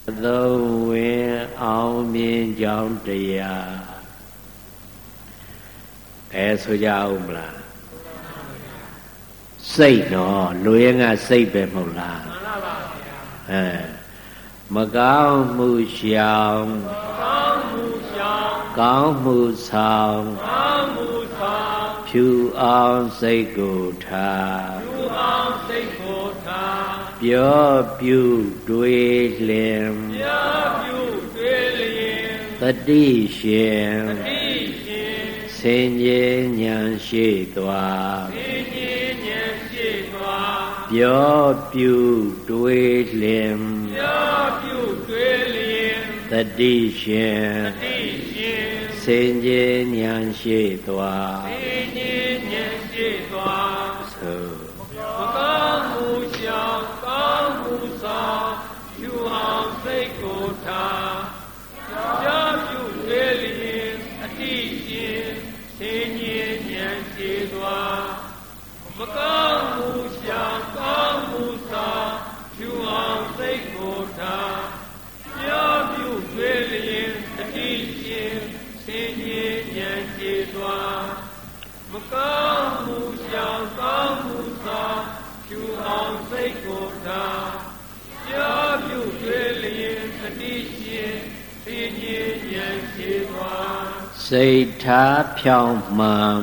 သုံးဝင်အောင်မြင်ကြောင်းတရားဆိုကြအောင်မလားစိတ်နော်လူရင်းကစိတ်ပဲမဟုတ်လားမှန်ပါပါဗျာမကောင်းမှုရှောင်ကောင်းမှုဆောင်ဖြူအောင်စိတ်ကိုထားပြောပြုတွေးလင်တတိရှင်ဆင်ញဉာဏ်ရှိသွားပြောပြုတွေးလင်တတိရှင်ဆင်ញဉာဏ်ရှိသွားသို့မကောင်းမှုရှောင်ကောင်းမှုဆောင်ဖြူအောင်စိတ်ကိုထားပြောပြုတွေးလင်တတိရှင်ဆင်ញဉာဏ်ရှိသွားမကောင်းမှုရှောင်ကောင်းမှုဆောင်ဖြူအောင်စိတ်ကိုထားပြောပြုတွေးလျင်တတိရှင်ဆင်ញဉာဏ်ရှိသွားမကောင်းမှုရှောင်ကောင်းမှုဆောင်ဖြူအောင်စိတ်ကိုထားပြောပြုတွေးလျင်တတိရှင်ဆင်ញဉာဏ်ရှိသွားစိတ်ထားဖြောင်းမှန်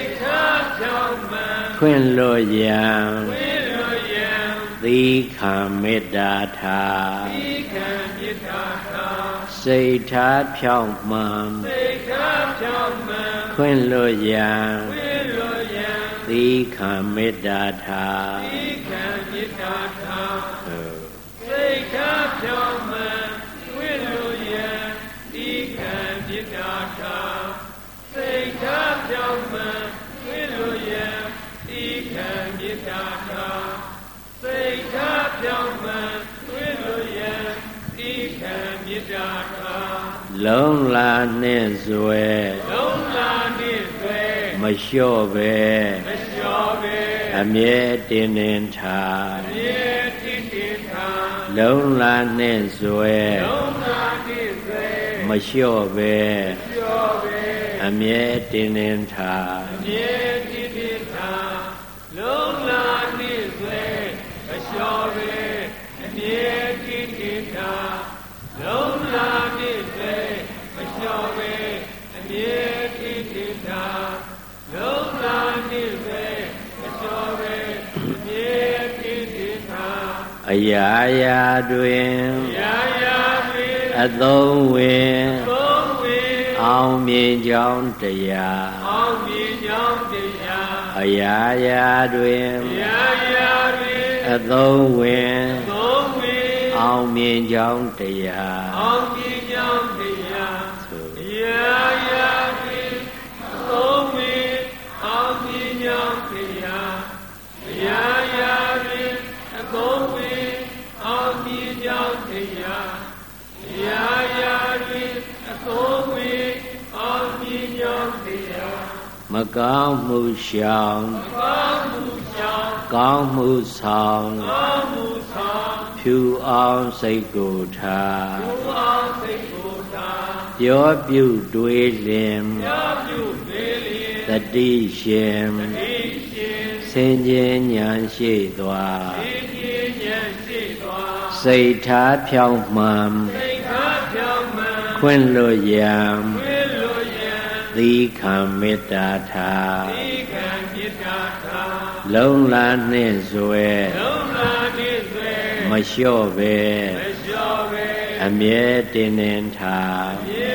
ခွင့်လွတ်ရန်သီခံမေတ္တာထားစိတ်ထားဖြောင်းမှန်ခွင့်လွတ်ရန်သီခံမေတ္တာထားစိတ်ထားဖြောင်းမှန်ခွင့်လွတ်ရန်သီခံမေတ္တာထားစိတ်ထားဖြောင်းမှန်ခွင့်လွတ်ရန်သီခံမေတ္တာထားစိတ်ထားဖြောင်းမှန်ခွင့်လွတ်ရန်သီခံမေတ္တာထားလုံးလာနှင့်စွဲမလျှော့ပဲအမြဲတင်းတင်းထားလုံးလာနှင့်စွဲမလျှော့ပဲအမြဲတင်းတင်းထားလုံးလာနှင့်စွဲမလျှော့ပဲအမြဲတင်းတင်းထားလုံးလာနှင့်စွဲမလျှော့ပဲအမြဲတင်းတင်းထားလုံးလာနှင့်စွဲမလျှော့ပဲအမြဲတင်းတင်းထားအရာရာတွင်အသုံးဝင်အောင်မြင်ကြောင်းတရားအရာရာတွင်အသုံးဝင်အောင်မြင်ကြောင်းတရားအရာရာတွင်အသုံးဝင်အောင်မြင်ကြောင်းတရားအရာရာတွင်အသုံးဝင်အောင်မြင်ကြောင်းတရားအရာရာတွင်အသုံးဝင်အောင်မြင်ကြောင်းတရားမကောင်းမှုရှောင်ကောင်းမှုဆောင်ဖြူအောင်စိတ်ကိုထားပြောပြုတွေးလင်တတိရှင်ဆင်ញဉာဏ်ရှိသွားစိတ်ထားဖြောင်းမှန်ခွင့်လွတ်ရန်သီခံမေတ္တာထားလုံးလာနှင့်စွဲမလျှော့ပဲအမြဲတင်းတင်းထား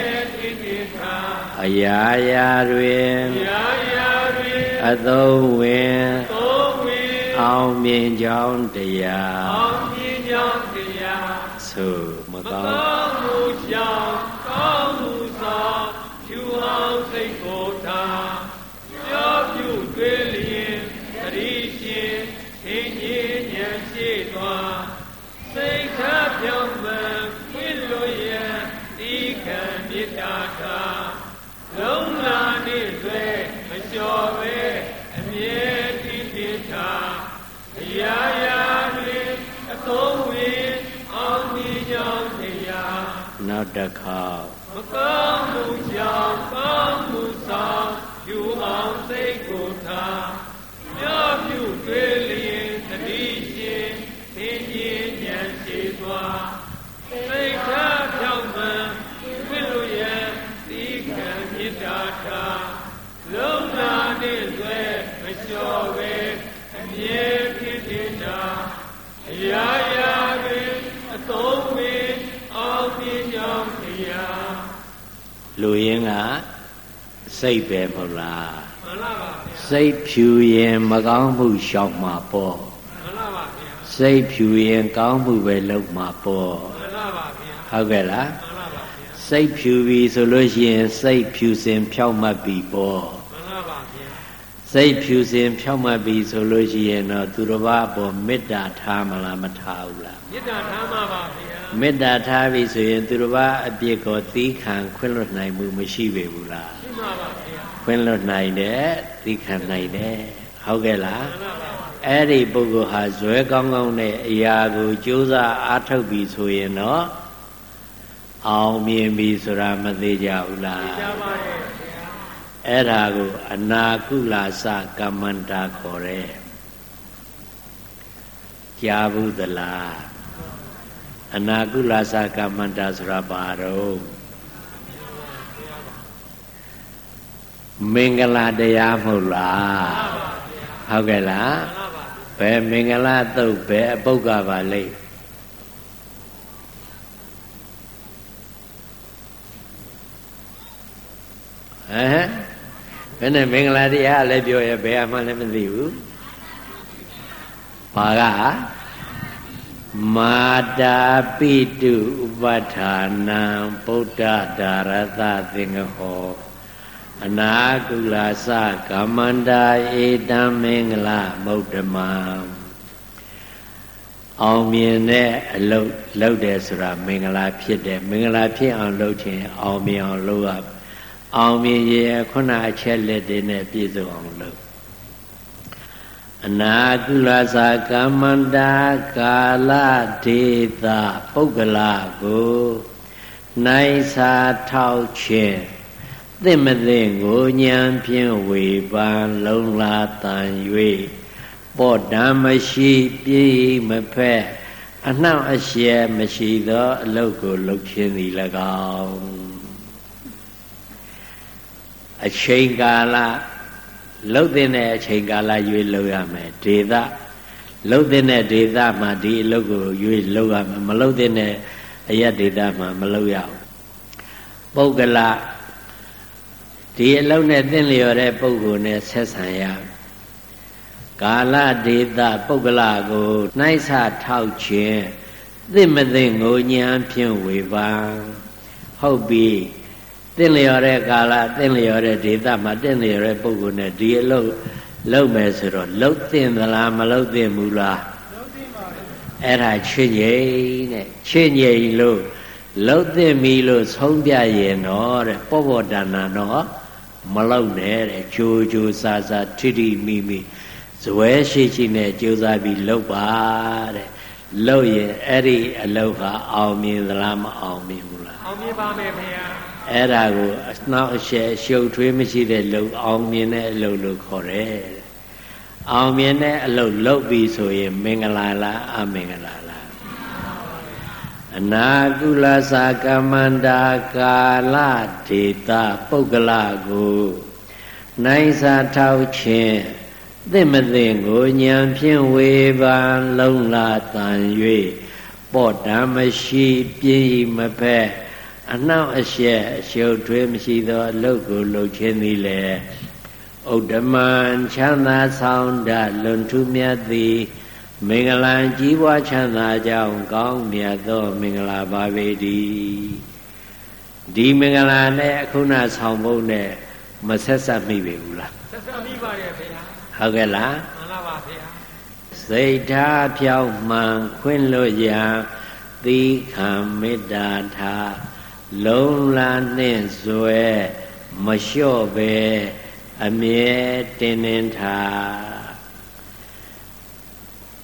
အရာရာတွင်အသုံးဝင်အောင်မြင်ကြောင်းတရားသို့မကောင်းမှုရှောင်ကောင်းမှုဆောင်ဖြူအောင်စိတ်ကိုထားပြောပြုတွေးလျင်သတိရှင်သင်္ကြန်ဉာဏ်ရှိသွားစိတ်ထားပြောင်းမှန်ခွင့်လွတ်ရန်ဒီခံမေတ္တာထားလုံးလာနှင့်စွဲမလျှော်ပဲအမြဲတည်တည်ထားအရာရာတွင်အသုံးဝင်အောင်မြင်ကြောင်းနောက်တစ်ခေါက်မကောင်းမှုကြောင့်ကောင်းမှုဆောင်ယူအောင်စိတ်ကိုထားမြောက်ပြုတွေ့လျင်တတိရှင်သင်ခြင်းဉာဏ်ရှိသွားစိတ်ထားဖြောင့်မှန်ခွင့်လို့ရသီးခံမေတ္တာထားလုံးနာနှင့်ဆွဲမလျှော်ပဲအမြဲဖြစ်နေတာအရာရာတွင်အသုံးဝင်အောင်ပြကြောင်းတရားလူရင်းကစိတ်ပဲမဟုတ်လားမှန်ပါပါဗျာစိတ်ဖြူရင်မကောင်းမှုရှောင်မှာပေါ့မှန်ပါပါဗျာစိတ်ဖြူရင်ကောင်းမှုပဲလုပ်မှာပေါ့မှန်ပါပါဗျာဟုတ်ကဲ့လားမှန်ပါပါဗျာစိတ်ဖြူပြီဆိုလို့ရှိရင်စိတ်ဖြူစင်ဖြောက်မှတ်ပြီပေါ့မှန်ပါပါဗျာစိတ်ဖြူစင်ဖြောက်မှတ်ပြီဆိုလို့ရှိရင်တော့သူတစ်ပါးအပေါ်မေတ္တာထားမလားမထားဘူးလားမေတ္တာထားမှာပါဗျာမေတ္တာထားပြီဆိုရင်သူတစ်ပါးအပြစ်ကိုသီးခံခွင့်လွတ်နိုင်မှုမရှိပေဘူးလားရှိမှာပါဗျာခွင့်လွတ်နိုင်တယ်သီးခံနိုင်တယ်ဟုတ်ကဲ့လားမှန်ပါပါအဲ့ဒီပုဂ္ဂိုလ်ဟာဇွဲကောင်းကောင်းနဲ့အရာကိုကြိုးစားအားထုတ်ပြီဆိုရင်တော့အောင်မြင်ပြီဆိုတာမသေးကြဘူးလားသိကြပါရဲ့အဲ့ဒါကိုအနာကုလာစကမ္မန္တာခေါ်တယ်ကြားဘူးသလားအနာကုလာစကမ္မန္တာဆိုတာဘာတော့မင်္ဂလာတရားမဟုတ်လားဟုတ်ကဲ့လားဘယ်မင်္ဂလာသုတ်ဘယ်အပုဂ္ဂပါလိမ့်ဘယ်နဲ့မင်္ဂလာတရားလည်းပြောရဘယ်အမှလည်းမသိဘူးဘာကမာတာပိတုဥပဋ္ဌာနံဗုဒ္ဓဒါရသသင်္ဃဟောအနာကုလာစကမ္မန္တာဧတံမင်္ဂလမုဒ္ဓမံအောင်မြင်တဲ့အလုပ်တယ်ဆိုတာမင်္ဂလာဖြစ်တယ်မင်္ဂလာဖြစ်အောင်လုပ်ခြင်းအောင်မြင်အောင်လုပ်ရအောင်မြင်ရခုနအချက်လက်တွေနဲ့ပြည့်စုံအောင်လုပ်အနာကုလသာကမ္မန္တာကာလဒေသပုဂ္ဂလာကိုနိုင်စာထောက်ခြင်းသင့်မသိကိုဉာဏ်ဖြင့်ဝေပန်လုံးလာတန်၍ပော့တံမရှိပြေးမဖက်အနှောင့်အယှက်မရှိသောအလုပ်ကိုလုပ်ခြင်းသည်၎င်းအချိန်ကာလလှုပ်တဲ့အချိန်ကာလရွေးလုပ်ရမယ်ဒေသလှုပ်တဲ့ဒေသမှာဒီအလုပ်ကိုရွေးလုပ်ရမယ်မလှုပ်တဲ့အရက်ဒေသမှာမလုပ်ရဘူးပုဂ္ဂလဒီအလုပ်နဲ့သင်လျော်တဲ့ပုဂ္ဂိုလ်နဲ့ဆက်ဆံရကာလဒေသပုဂ္ဂလကိုနှိုက်ဆထောက်ခြင်းသိမသိငိုညံဖြင့်ဝေပါဟုတ်ပြီသင်လျော်တဲ့ကာလသင်လျော်တဲ့ဒေသမှာသင်လျော်တဲ့ပုဂ္ဂိုလ်နဲ့ဒီအလုပ်လုပ်မယ်ဆိုတော့လုပ်သင့်သလားမလုပ်သင့်ဘူးလားလုပ်သင့်ပါဘူးအဲ့ဒါချစ်ငြိမ်တဲ့ချစ်ငြိမ်လို့လုပ်သင့်ပြီလို့ဆုံးပြရင်တော့တဲ့ပောပောတဏ္ဏတော့မလုပ်နဲ့တဲ့ကြိုးကြိုးစားစားထိထိမိမိဇွဲရှိရှိနဲ့ကြိုးစားပြီးလုပ်ပါတဲ့လုပ်ရင်အဲ့ဒီအလုပ်ဟာအောင်မြင်သလားမအောင်မြင်ဘူးလားအောင်မြင်ပါမယ်ခင်ဗျာအဲ့ဒါကိုအနှောက်အယှက်ရှုပ်ထွေးမရှိတဲ့လုပ်အောင်မြင်တဲ့အလုပ်လို့ခေါ်တယ်အောင်မြင်တဲ့အလုပ်လုပ်ပြီဆိုရင်မင်္ဂလာလားအမင်္ဂလာလားအနာကုလသာကမ္မန္တာကာလဒေသပုဂ္ဂလကိုနိုင်စာထောက်ခြင်းသင့်မသိကိုဉာဏ်ဖြင့်ဝေဘာလုံးလာတန်၍ပော့တံမရှိပြေးမဖက်အနှောင့်အယှက်အရှုပ်ထွေးမရှိသောအလုပ်ကိုလုပ်ခြင်းသည်လေဥဒ္ဓမံချမ်းသာဆောင်တလွန်ထူးမြတ်သည်မင်္ဂလာကြီးပွားချမ်းသာကြောင်းကောင်းမြတ်သောမင်္ဂလာပါပေတည်းဒီမင်္ဂလာနဲ့အခုနဆောင်ဖို့နဲ့မဆက်ဆက်မိပေဘူးလားဆက်ဆက်မိပါရဲ့ဗျာဟုတ်ကဲ့လားမှန်ပါပါဗျာစိတ်ထားဖြောင်းမှန်ခွင့်လွတ်ရာသီးခံမေတ္တာထားလုံးလာနှင့်စွဲမလျှော့ပဲအမြဲတင်းတင်းထား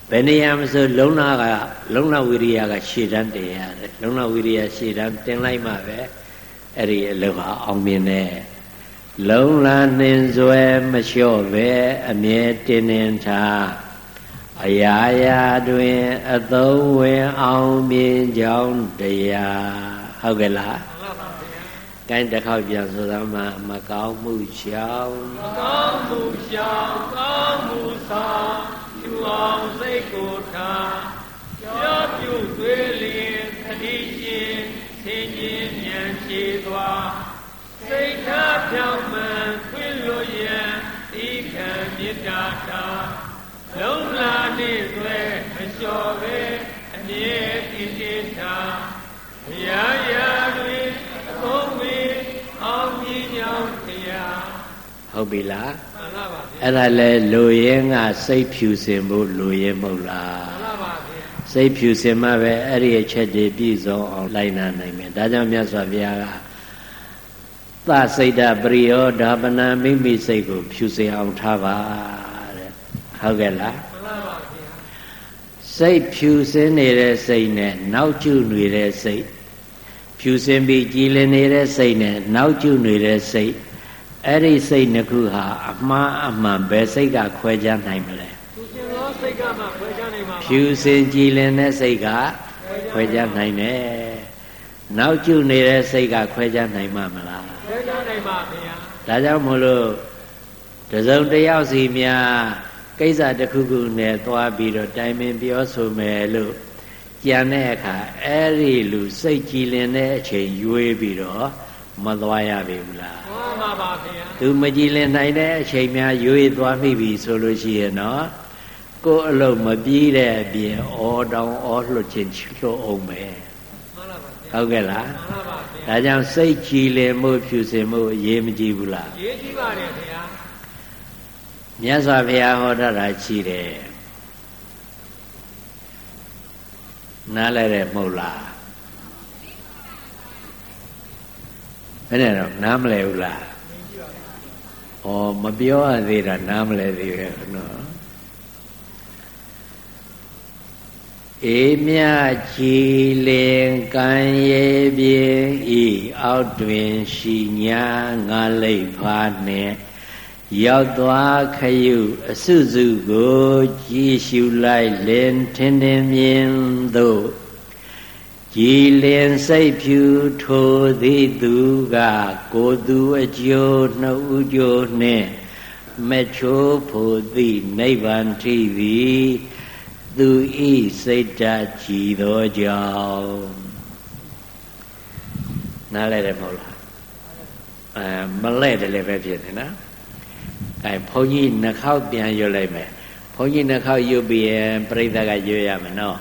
ဘယ်နေရာမှာဆိုလုံလဝိရိယကရှေ့တန်းတင်ရတယ်လုံလဝိရိယရှေ့တန်းတင်လိုက်မှပဲအဲ့ဒီအလုပ်ဟာအောင်မြင်တယ်လုံလနှင်စွဲမလျှော့ပဲအမြဲတင်းတင်းထားအရာရာတွင်အသုံးဝင်အောင်မြင်ကြောင်းတရားဟုတ်ကဲ့လားမှန်ပါဗျာကိုင်းတစ်ခေါက်ပြန်ဆိုသားမှာမကောင်းမှုရှောင်မကောင်းမှုရှောင်ကောင်းမှုဆောင်ယူအောင်စိတ်ကိုထားပြောပြုသွေးလျင်ခတိရှင်ဆင်းခြင်းဉာဏ်ရှိသွားစိတ်ထားပြောင်းမှန်ခွင့်လွတ်ရန်ဤခံမေတ္တာထားလုံလာနေသွဲမလျှော်ပဲအမြဲတည်တည်ထားရာရာတွင်အကုန်ဝေအောင်မြင်ကြောင်းတရားဟုတ်ပြီလားမှန်ပါပါဗျာအဲ့ဒါလဲလူရင်ကစိတ်ဖြူစင်ဖို့လူရင်မဟုတ်လားမှန်ပါဗျာစိတ်ဖြူစင်မှပဲအဲ့ဒီအချက်တွေပြည့်စုံအောင်လိုက်နာနိုင်မယ်ဒါကြောင့်မြတ်စွာဘုရားကသစိတ်တပရိယောဓာပနာမိမိစိတ်ကိုဖြူစင်အောင်ထားပါတဲ့ဟုတ်ကဲ့လားမှန်ပါပါဗျာစိတ်ဖြူစင်နေတဲ့စိတ်နဲ့နောက်ကျနေတဲ့စိတ်ဖြူစင်ပြီးကြည်လင်နေတဲ့စိတ်နဲ့နောက်ကျနေတဲ့စိတ်အဲ့ဒီစိတ်နှစ်ခုဟာအမှားအမှန်ပဲစိတ်ကခွဲခြားနိုင်မလဲဖြူစင်သောစိတ်ကမှခွဲခြားနိုင်မှာဖြူစင်ကြည်လင်တဲ့စိတ်ကခွဲခြားနိုင်တယ်နောက်ကျနေတဲ့စိတ်ကခွဲခြားနိုင်မှာမလားခွဲခြားနိုင်ပါဗျာဒါကြောင့်မို့လို့တစုံတစ်ယောက်စီများကိစ္စတစ်ခုခုနဲ့သွားပြီးတော့တိုင်ပင်ပြောဆိုမယ်လို့ကြံတဲ့အခါအဲ့ဒီလူစိတ်ကြည်လင်တဲ့အချိန်ရွေးပြီးတော့မသွားရပြီဘူးလားမှန်ပါပါဗျာသူမကြည်လင်နိုင်တဲ့အချိန်များရွေးသွားမိပြီဆိုလို့ရှိရင်တော့ကိုယ်အလုံးမပြီးတဲ့အပြင်အော်တောင်အော်လှုပ်ခြင်းလှုပ်အောင်ပဲမှန်ပါပါဟုတ်ကဲ့လားမှန်ပါပါဗျာဒါကြောင့်စိတ်ကြည်လင်မှုဖြူစင်မှုအရေးမကြီးဘူးလားအရေးကြီးပါတယ်ဗျာမြတ်စွာဘုရားဟောတာရှိတယ်နားလဲတယ်မဟုတ်လားဘယ်နဲ့တော့နားမလဲဘူးလားဩမပြောရသေးတာနားမလဲသေးရဲ့နော်အေးမြကြည်လင်ကံရေပြင်းဤအောက်တွင်ရှိညာငါလိပ်ဖားနှင့်ရောက်သွားခရုအစုစုကိုကြည်ရှုလိုက်လင်ထင်းထင်းမြင်သို့ကြည်လင်စိတ်ဖြူထိုသည်သူကကိုယ်သူအကျိုးနှုတ်ကြိုးနှင့်မချိုးဖို့သည်နိဗ္ဗာန်ထိသည်သူဤစိတ်ဓာတ်ကြည်သောကြောင့်နားလဲတယ်မဟုတ်လားမလဲတယ်လည်းပဲဖြစ်တယ်နော်အဲဘုန်းကြီးနှစ်ခေါက်ပြန်ရွတ်လိုက်မယ်ဘုန်းကြီးနှစ်ခေါက်ရွတ်ပြီးရင်ပြိဿကရွတ်ရမယ်နော်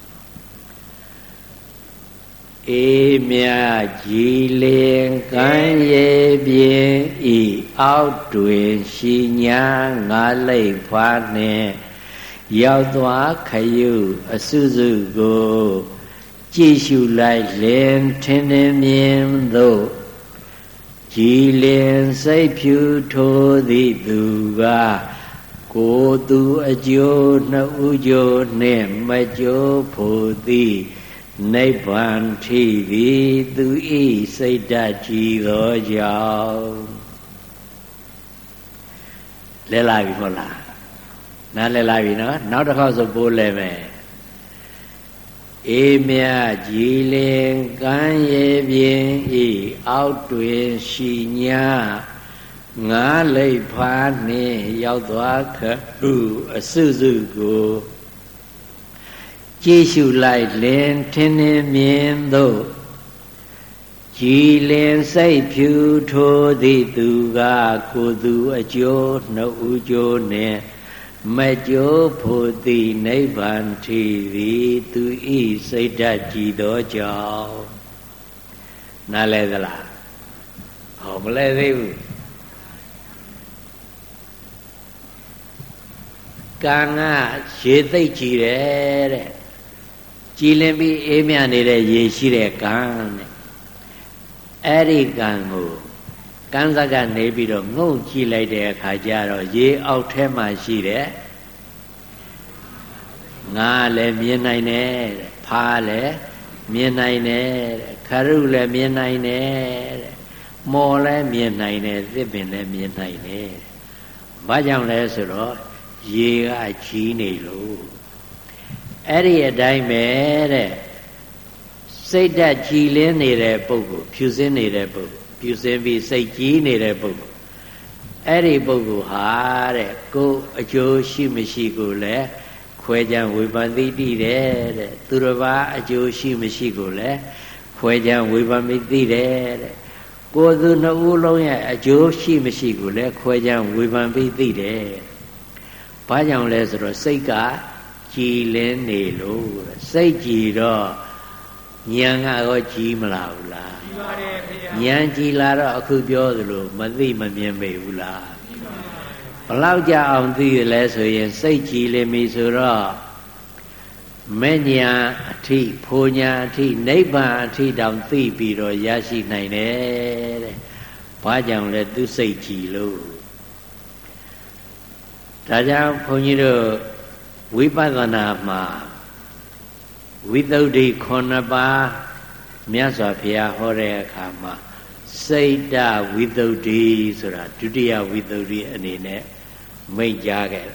အေးမြကြည်လင်ကံရေပြင်းဤအောက်တွင်ရှိညာငါလိပ်ဖွားနှင့်ရောက်သွားခရုအစုစုကိုကြည်ရှုလိုက်လင်ထင်းထင်းမြင်သို့ကြည်လင်စိတ်ဖြူထိုသည်သူကကိုယ်သူအကျိုးနှစ်ဦးကျိုးနှင့်မကျိုးဖို့သည်နိဗ္ဗာန်ထိသည်သူဤစိတ်ဓာတ်ကြည်သောကြောင့်လဲလာပြီမဟုတ်လားနားလဲလာပြီနော်နောက်တစ်ခေါက်ဆိုပိုးလဲမယ်အေးမြကြည်လင်ကံရေပြင်းဤအောက်တွင်ရှိညာငါလိပ်ဖားနှင့်ရောက်သွားခရုအစုစုကိုကြည်ရှုလိုက်လင်ထင်းထင်းမြင်သို့ကြည်လင်စိတ်ဖြူထိုသည်သူကကိုယ်သူအကျိုးနှုတ်ဦးကျိုးနှင့်မကျိုးဖို့သည်နိဗ္ဗာန်ထိသည်သူဤစိတ်ဓာတ်ကြည်သောကြောင့်နားလဲသလားဟောမလဲသေးဘူးကံကရေသိပ်ကြည်တယ်တဲ့ကြည်လင်ပြီးအေးမြနေတဲ့ရေရှိတဲ့ကံတဲ့အဲ့ဒီကံကိုကံစက်ကနေပြီးတော့ငုံကြည့်လိုက်တဲ့အခါကျတော့ရေအောက်ထဲမှာရှိတဲ့ငါလည်းမြင်နိုင်တယ်တဲ့ဖားလည်းမြင်နိုင်တယ်တဲ့ခရုလည်းမြင်နိုင်တယ်တဲ့မော်လည်းမြင်နိုင်တယ်သစ်ပင်လည်းမြင်နိုင်တယ်ဘာကြောင့်လဲဆိုတော့ရေကကြီးနေလို့အဲ့ဒီအတိုင်းပဲတဲ့စိတ်ဓာတ်ကြည်လင်းနေတဲ့ပုဂ္ဂိုလ်ဖြူစင်းနေတဲ့ပုဂ္ဂိုလ်ဖြူစင်းပြီးစိတ်ကြီးနေတဲ့ပုဂ္ဂိုလ်အဲ့ဒီပုဂ္ဂိုလ်ဟာတဲ့ကိုယ်အကျိုးရှိမရှိကိုလည်းခွဲခြားဝေဖန်သိတည်တယ်တဲ့သူတစ်ပါးအကျိုးရှိမရှိကိုလည်းခွဲခြားဝေဖန်သိတယ်တဲ့ကိုယ်သူနှစ်ဦးလုံးရဲ့အကျိုးရှိမရှိကိုလည်းခွဲခြားဝေဖန်သိတယ်ဘာကြောင့်လဲဆိုတော့စိတ်ကကြည်လင်းနေလို့စိတ်ကြည်တော့ဉာဏ်ကရောကြည်မလားဘူးလားကြည်ပါတယ်ဗျာဉာဏ်ကြည်လာတော့အခုပြောသလိုမသိမမြင်ပေဘူးလားဘလောက်ကြအောင်သိရလဲဆိုရင်စိတ်ကြည်လင်ပြီဆိုတော့မဲ့ညာအထိဖိုညာအထိနိဗ္ဗာန်အထိတောင်သိပြီးတော့ရရှိနိုင်တယ်တဲ့ဘာကြောင့်လဲသူစိတ်ကြည်လို့ဒါကြောင့်ဘုန်းကြီးတို့ဝိပဿနာမှာဝိသုဒ္ဓိ9ပါးမြတ်စွာဘုရားဟောတဲ့အခါမှာစိတ်တဝိသုဒ္ဓိဆိုတာဒုတိယဝိသုဒ္ဓိအနေနဲ့မိန့်ကြားခဲ့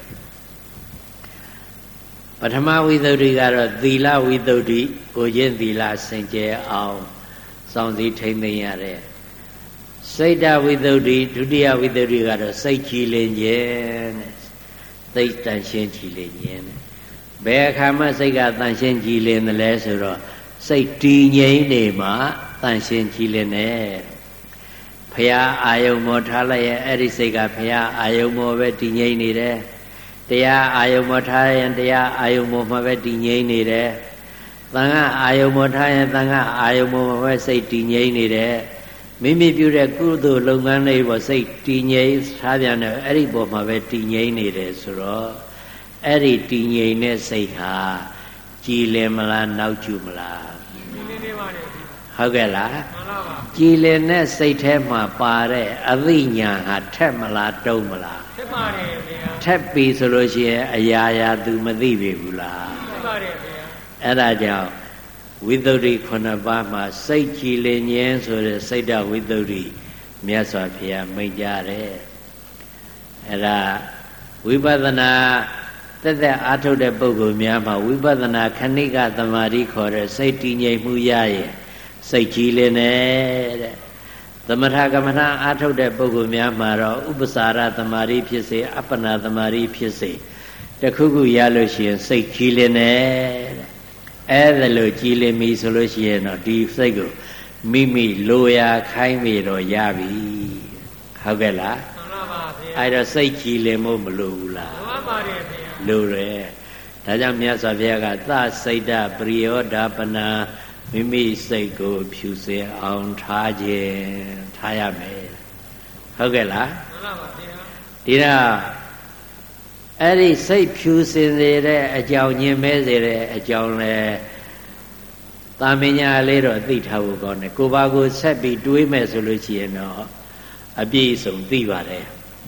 ပထမဝိသုဒ္ဓိကတော့သီလဝိသုဒ္ဓိကိုချင်းသီလစင်ကြယ်အောင်စောင့်စည်းထိန်းသိမ်းရတဲ့စိတ်တဝိသုဒ္ဓိဒုတိယဝိသုဒ္ဓိကတော့စိတ်ကြည်လင်ခြင်းတဲ့သိတန်ရှင်းကြည်လင်ခြင်းတဲ့ဘယ်အခါမှစိတ်ကတန်ရှင်းကြည်လင်တယ်လဲဆိုတော့စိတ်တည်ငြိမ်နေမှတန်ရှင်းကြည်လင်တယ်ဘုရားအာယုံမောထားလိုက်ရဲ့အဲ့ဒီစိတ်ကဘုရားအာယုံမောပဲတည်ငြိမ်နေတယ်တရားအာယုံမောထားရင်တရားအာယုံမောမှာပဲတည်ငြိမ်နေတယ်သံဃာအာယုံမောထားရင်သံဃာအာယုံမောမှာပဲစိတ်တည်ငြိမ်နေတယ်မိမိပြုတဲ့ကုသိုလ်လုပ်ငန်းလေးပေါ်စိတ်တည်ငြိမ်ထားပြန်တယ်အဲ့ဒီပေါ်မှာပဲတည်ငြိမ်နေတယ်ဆိုတော့အဲ့ဒီတည်ငြိမ်တဲ့စိတ်ဟာကြည်လင်မလားနောက်ကျမလားကြည်လင်နေပါတယ်ဟုတ်ကဲ့လားမှန်ပါပါကြည်လင်တဲ့စိတ်ထဲမှာပါတဲ့အသိဉာဏ်ဟာထက်မလားတုံးမလားထက်ပါတယ်ဗျာထက်ပြီဆိုလို့ရှိရင်အရာရာသူမသိပြီဘူးလားထက်ပါတယ်ဗျာအဲ့ဒါကြောင့်ဝိသုဒ္ဓိ9ပါးမှာစိတ်ကြည်လင်ခြင်းဆိုတဲ့စိတ်တဝိသုဒ္ဓိမြတ်စွာဘုရားမိန့်ကြားတယ်အဲ့ဒါဝိပဿနာတက်တက်အားထုတ်တဲ့ပုဂ္ဂိုလ်များမှာဝိပဿနာခဏိကသမာဓိခေါ်တဲ့စိတ်တည်ငြိမ်မှုရရင်စိတ်ကြည်လင်တဲ့သမထကမ္မဋ္ဌာန်းအားထုတ်တဲ့ပုဂ္ဂိုလ်များမှာတော့ဥပ္ပစာရသမာဓိဖြစ်စေအပ္ပနာသမာဓိဖြစ်စေတခုခုရလို့ရှိရင်စိတ်ကြည်လင်တဲ့အဲ့ဒါလို့ကြည်လင်ပြီဆိုလို့ရှိရင်တော့ဒီစိတ်ကိုမိမိလိုရာခိုင်းမိတော့ရပြီဟုတ်ကဲ့လားမှန်ပါပါဗျာအဲ့တော့စိတ်ကြည်လင်ဖို့မလိုဘူးလားမှန်ပါတယ်ဗျာလိုတယ်ဒါကြောင့်မြတ်စွာဘုရားကသစိတ်တပရိယောဓပနာမိမိစိတ်ကိုဖြူစင်အောင်ထားခြင်းထားရမယ်ဟုတ်ကဲ့လားမှန်ပါပါဗျာဒီတော့အဲ့ဒီစိတ်ဖြူစင်စေတဲ့အကြောင်းညင်မဲစေတဲ့အကြောင်းလဲသာမညာလေးတော့သိထားဖို့ကောင်းတယ်ကိုပါကိုဆက်ပြီးတွေးမယ်ဆိုလို့ရှိရင်တော့အပြည့်အစုံသိပါတယ်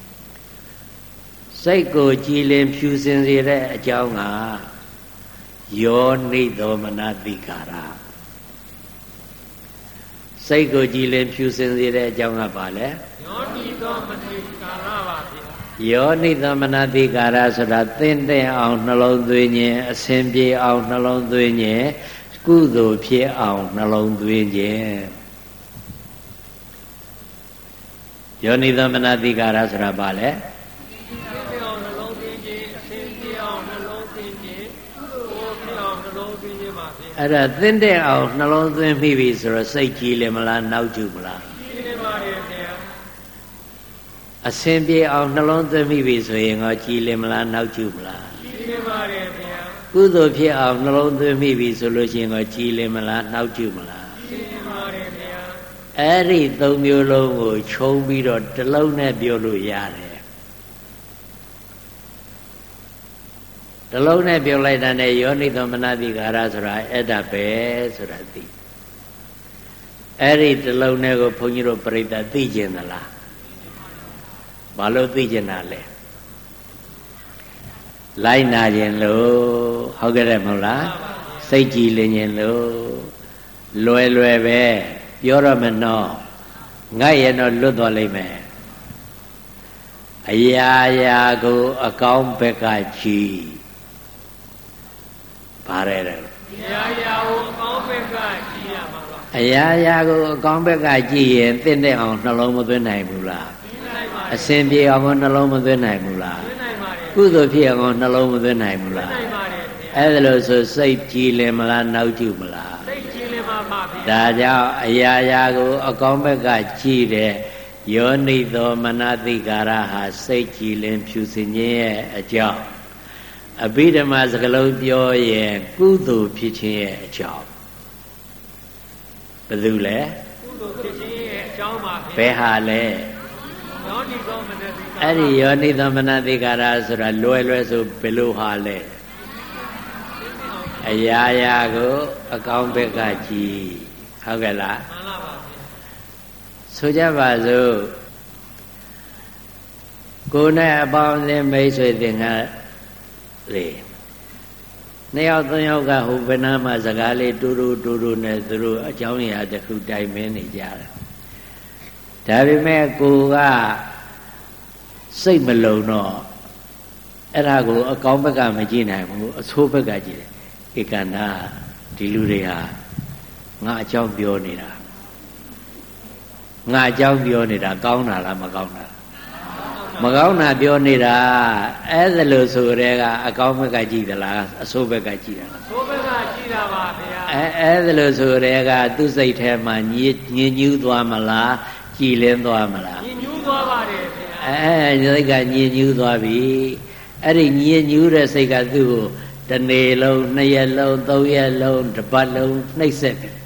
စိတ်ကိုကြည်လင်ဖြူစင်စေတဲ့အကြောင်းကယောနိသောမနတိကာရစိတ်ကိုကြည်လင်ဖြူစင်စေတဲ့အကြောင်းကဘာလဲယောနိသောမနတိကာရပါဗျာယောနိသမနတိကာရဆိုတာသင်တဲ့အောင်နှလုံးသွင်းခြင်းအစဉ်ပြေအောင်နှလုံးသွင်းခြင်းကုသိုလ်ဖြစ်အောင်နှလုံးသွင်းခြင်းယောနိသမနတိကာရဆိုတာဘာလဲအဲ့ဒါသင်တဲ့အောင်နှလုံးသွင်းပြီးပြီဆိုတော့စိတ်ကြည်လင်မလားနောက်ကျမလားကြည်လင်ပါရဲ့ခင်ဗျာအစဉ်ပြေအောင်နှလုံးသွင်းမိပြီဆိုရင်တော့ကြည်လင်မလားနောက်ကျမလားကြည်လင်ပါတယ်ဗျာကုသိုလ်ဖြစ်အောင်နှလုံးသွင်းမိပြီဆိုလို့ရှိရင်တော့ကြည်လင်မလားနောက်ကျမလားကြည်လင်ပါတယ်ဗျာအဲ့ဒီသုံးမျိုးလုံးကိုခြုံပြီးတော့တစ်လုံးနဲ့ပြောလို့ရတယ်တစ်လုံးနဲ့ပြောလိုက်တာနဲ့ယောနိသမနတိကာရဆိုတာအဲ့ဒါပဲဆိုတာသိအဲ့ဒီတစ်လုံးနဲ့ကိုဘုန်းကြီးတို့ပြိဿသိကျင်သလားဘာလို့သိကျင်တာလဲလိုက်နာခြင်းလို့ဟုတ်ကြတယ်မဟုတ်လားစိတ်ကြည်လင်ခြင်းလို့လွယ်လွယ်ပဲပြောရမယ်နော်ငတ်ရင်တော့လွတ်သွားလိမ့်မယ်အရာရာကိုအကောင်းဘက်ကကြည်ပါတယ်လေအရာရာကိုအကောင်းဘက်ကကြည်ရမှာပါအရာရာကိုအကောင်းဘက်ကကြည်ရင်တင့်တဲ့အောင်နှလုံးမသွင်းနိုင်ဘူးလားအစဉ်ပြေအောင်နှလုံးမသွင်းနိုင်ဘူးလားကုသိုလ်ဖြစ်အောင်နှလုံးမသွင်းနိုင်ဘူးလားအဲ့ဒါလို့ဆိုစိတ်ကြည်လင်မလားနောက်ကျမလားစိတ်ကြည်လင်ပါပါဗျာဒါကြောင့်အရာရာကိုအကောင်းဘက်ကကြည်တဲ့ယောနိသောမနတိကာရဟာစိတ်ကြည်လင်ဖြူစင်ခြင်းရဲ့အကြောင်းအဘိဓမ္မာစကားလုံးပြောရင်ကုသိုလ်ဖြစ်ခြင်းရဲ့အကြောင်းဘယ်သူလဲကုသိုလ်ဖြစ်ခြင်းရဲ့အကြောင်းပါဗျာဘယ်ဟာလဲယောနိသောမနတိကာရအဲ့ဒီယောနိသောမနတိကာရဆိုတာလွယ်လွယ်ဆိုဘယ်လိုဟာလဲအရာရာကိုအကောင်းဘက်ကကြည်ဟုတ်ကဲ့လားမှန်ပါပါဆိုကြပါစို့ကိုယ်နဲ့အပေါင်းအသင်းမိတ်ဆွေတင်ကလေနှစ်ယောက်သုံးယောက်ကဟိုဘယ်နာမှာစကားလေးတူတူနဲ့သူတို့အကြောင်းအရာတစ်ခုတိုင်မင်းနေကြတယ်ဒါပေမဲ့ကိုကစိတ်မလုံတော့အဲ့ဒါကိုအကောင်းဘက်ကမကြည့်နိုင်ဘူးအဆိုးဘက်ကကြည့်တယ်ဧကန္တာဒီလူတွေဟာငါအကြောင်းပြောနေတာငါအကြောင်းပြောနေတာကောင်းတာလားမကောင်းတာမကောင်းတာပြောနေတာအဲ့ဒါလို့ဆိုရဲကအကောင်းဘက်ကကြည့်သလားအဆိုးဘက်ကကြည့်တာလားအဆိုးဘက်ကကြည့်တာပါဗျာအဲ့ဒါလို့ဆိုရဲကသူ့စိတ်ထဲမှာညင်ညူးသွားမလားကြည်လင်းသွားမလားညင်ညူးသွားပါတယ်ဗျာစိတ်ကညင်ညူးသွားပြီအဲ့ဒီညင်ညူးတဲ့စိတ်ကသူ့ကိုတစ်နေ့လုံးနှစ်ရက်လုံးသုံးရက်လုံးတစ်ပတ်လုံးနှိပ်စက်ပြီ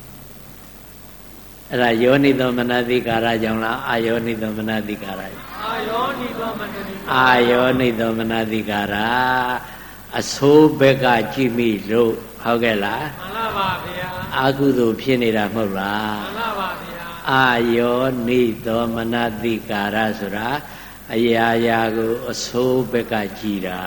အဲ့ဒါယောနိသောမနတိကာရကြောင့်လားအာယောနိသောမနတိကာရအာယောနိသောမနတိအာယောနိသောမနတိကာရအဆိုးဘက်ကကြည့်မိလို့ဟုတ်ကဲ့လားမှန်ပါပါဗျာအာကုသိုလ်ဖြစ်နေတာမဟုတ်လားမှန်ပါပါဗျာအာယောနိသောမနတိကာရဆိုတာအရာရာကိုအဆိုးဘက်ကကြည့်တာ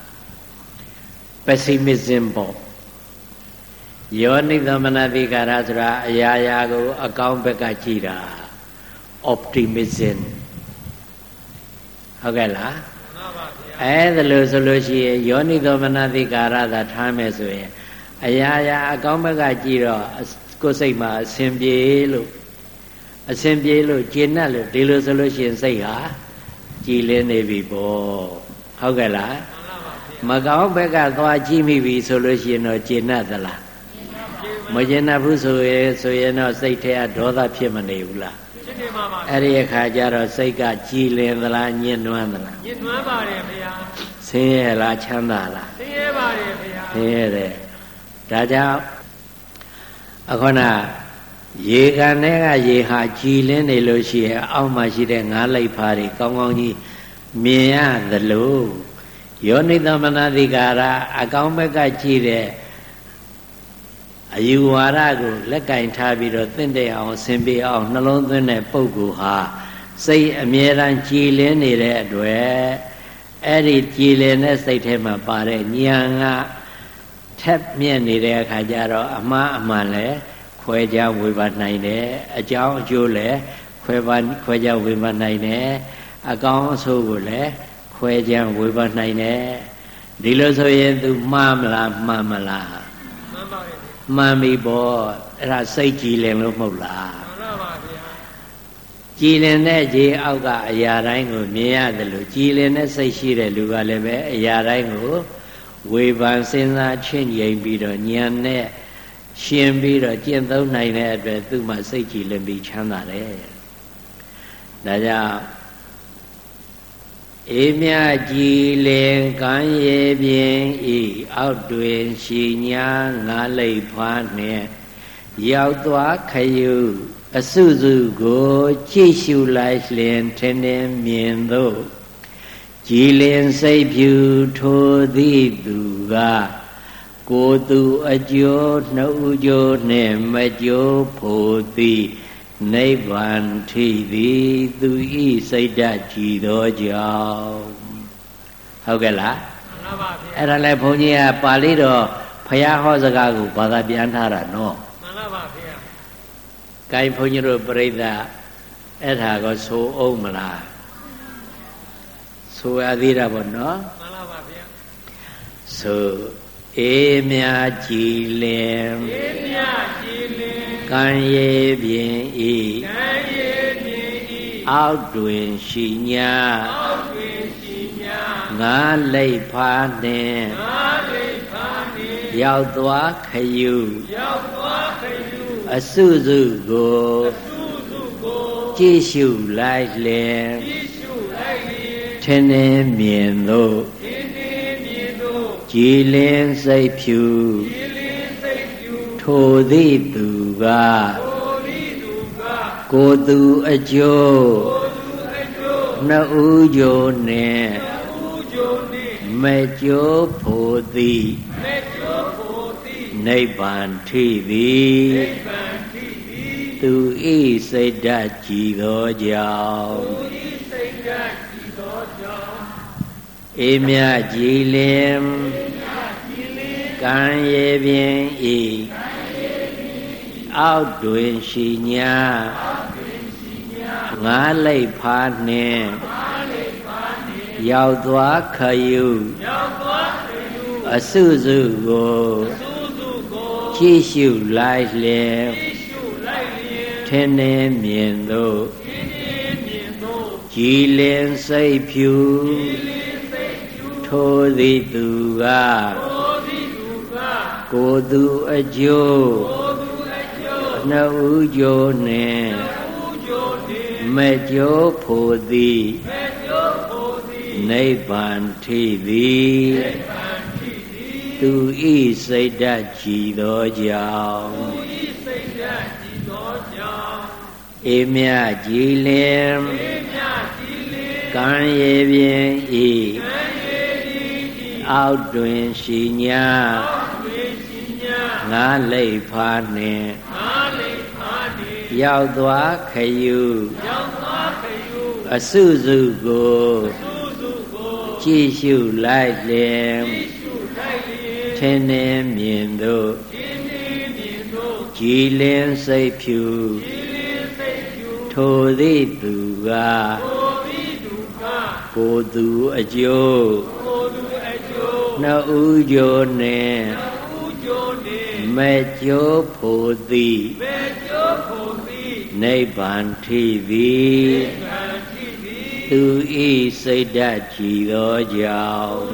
pessimism ပေါ့ယောနိသမနတိကာရဆိုတာအရာရာကိုအကောင်းဘက်ကကြည့်တာ optimism ဟုတ်ကဲ့လားမှန်ပါဗျာအဲ့ဒါလို့ဆိုလို့ရှိရင်ယောနိသမနတိကာရသာထားမယ်ဆိုရင်အရာရာအကောင်းဘက်ကကြည့်တော့ကိုယ်စိတ်မှာအစဉ်ပြေလို့ကျေနပ်လို့ဒီလိုဆိုလို့ရှိရင်စိတ်ဟာကြည်လင်းနေပြီပေါ့ဟုတ်ကဲ့လားမကောင်းဘက်ကသွားကြည့်မိပြီဆိုလို့ရှိရင်တော့ကျေနပ်သလားမကျေနပ်ဘူးဆိုရင်တော့စိတ်ထဲကဒေါသဖြစ်မနေဘူးလားဖြစ်နေမှာပါအဲ့ဒီအခါကျတော့စိတ်ကကြည်လင်သလားညှဉ်းနှွမ်းသလားညှဉ်းနှွမ်းပါတယ်ဗျာဆင်းရဲလားချမ်းသာလားဆင်းရဲပါတယ်ဗျာဆင်းရဲတယ်ဒါကြောင့်အခုနရေကန်ထဲကရေဟာကြည်လင်းနေလို့ရှိရင်အောက်မှာရှိတဲ့ငါးလိပ်ဖားတွေကောင်းကောင်းကြီးမြင်ရသလိုယောနိသမနတိကာရအကောင်းဘက်ကကြည့်တဲ့အယူဝါဒကိုလက်ကင်ထားပြီးတော့သင့်တဲ့အောင်ဆင်ပြေအောင်နှလုံးသွင်းတဲ့ပုဂ္ဂိုလ်ဟာစိတ်အမြဲတမ်းကြည်လင်းနေတဲ့အတွက်အဲ့ဒီကြည်လင်တဲ့စိတ်ထဲမှာပါတဲ့ဉာဏ်ကထက်မြက်နေတဲ့အခါကျတော့အမှားအမှန်လဲခွဲခြားဝေဖန်နိုင်တယ်အကြောင်းအကျိုးလည်းခွဲခြားဝေဖန်နိုင်တယ်အကောင်းအဆိုးကိုလည်းခွဲခြားဝေဖန်နိုင်တယ်ဒီလိုဆိုရင် तू မှားမလားမှန်မလားမှန်ပါရဲ့မှန်ပြီပေါ့အဲ့ဒါစိတ်ကြည်လင်လို့မဟုတ်လားမှန်ပါပါဗျာကြည်လင်တဲ့ခြေအောက်ကအရာတိုင်းကိုမြင်ရတယ်လို့ကြည်လင်တဲ့စိတ်ရှိတဲ့လူကလည်းပဲအရာတိုင်းကိုဝေဖန်စဉ်းစားချင့်ချိန်ပြီးတော့ဉာဏ်နဲ့ရှင်ပြီးတော့ကျင့်သုံးနိုင်တဲ့အတွက်သူ့မှာစိတ်ကြည်လင်ပြီးချမ်းသာတယ်ဒါကြောင့်အေးမြကြည်လင်ကံရေပြင်းဤအောက်တွင်ရှိညာငါလိပ်ဖွားနှင့်ရောက်သွားခယူအစုစုကိုကြည့်ရှုလိုက်လျင်ထင်ထင်မြင်သို့ကြည်လင်စိတ်ဖြူထိုသည့်သူကကိုယ်သူအကျိုးနှုတ်ကြိုးနှင့်မကြိုးဖို့သည်နိဗ္ဗာန်ထိသည်သူဤစိတ်ဓာတ်ကြည်သောကြောင့်ဟုတ်ကဲ့လားအဲ့ဒါလည်းဘုန်းကြီးကပါဠိတော်ဖယားဟောစကားကိုဘာသာပြန်ထားတာနော်မှန်ပါဗျာ။ကိုင်းဘုန်းကြီးတို့ပြိဿအဲ့ဒါကိုဆိုအောင်မလားဆိုရသေးတာပေါ့နော်မှန်ပါဗျာ။ဆိုအေးမြကြည်လင်အေးမြကြည်လင်ကံရေပြင်ဤကံရေပြင်ဤအောက်တွင်ရှိညာအောက်တွင်ရှိညာငါလိပ်ဖာနှင့်ငါလိပ်ဖာနှင့်ရောက်သွားခယူရောက်သွားခယူအစုစုကိုအစုစုကိုကြည့်ရှုလိုက်လင်ကြည့်ရှုလိုက်လင်ထင်းနေမြင်သို့ထင်းနေမြင်သို့ကြည်လင်စိတ်ဖြူကြည်လင်စိတ်ဖြူထိုသည့်သူကထိုသည့်သူကကိုယ်သူအကျိုးကိုယ်သူအကျိုးနှစ်ဦးကြိုနှင့်နှစ်ဦးကြိုနှင့်မဲ့ကျိုးဖို့သည်မဲ့ကျိုးဖို့သည်နိဗ္ဗာန်ထိသည်နိဗ္ဗာန်ထိသည်သူဤစိတ်ဓာတ်ကြည်သောကြောင့်သူဤစိတ်ဓာတ်ကြည်သောကြောင့်အေးမြကြည်လင်ကံရေပြင်ဤအောက်တွင်ရှိညာငါလိပ်ဖာနှင့်ရောက်သွားခယူအစုစုကိုကြည့်ရှုလိုက်လျင်ထင်းနေမြင်သို့ကြည်လင်စိတ်ဖြူထိုသည်သူကကိုယ်သူအကျိုးနှစ်ဦးကြိုနှင့်မဲ့ကျိုးဖို့သည်နိဗ္ဗာန်ထိသည်သူဤစိတ်ဓာတ်ကြည်သောကြောင့်အေးမြကြည်လင်ကံရေပြင်ဤအောက်တွင်ရှိညာငါလိပ်ဖာနှင့်ရောက်သွားခယူအစုစုကိုကြည့်ရှုလိုက်လျင်ထင်းနေမြင်သို့ကြည်လင်စိတ်ဖြူထိုသည့်သူကကိုယ်သူအကျိုးနှစ်ဦးကြိုနှင့်မဲ့ကျိုးဖို့သည်နိဗ္ဗာန်ထိသည်သူဤစိတ်ဓာတ်ကြည်သောကြောင့်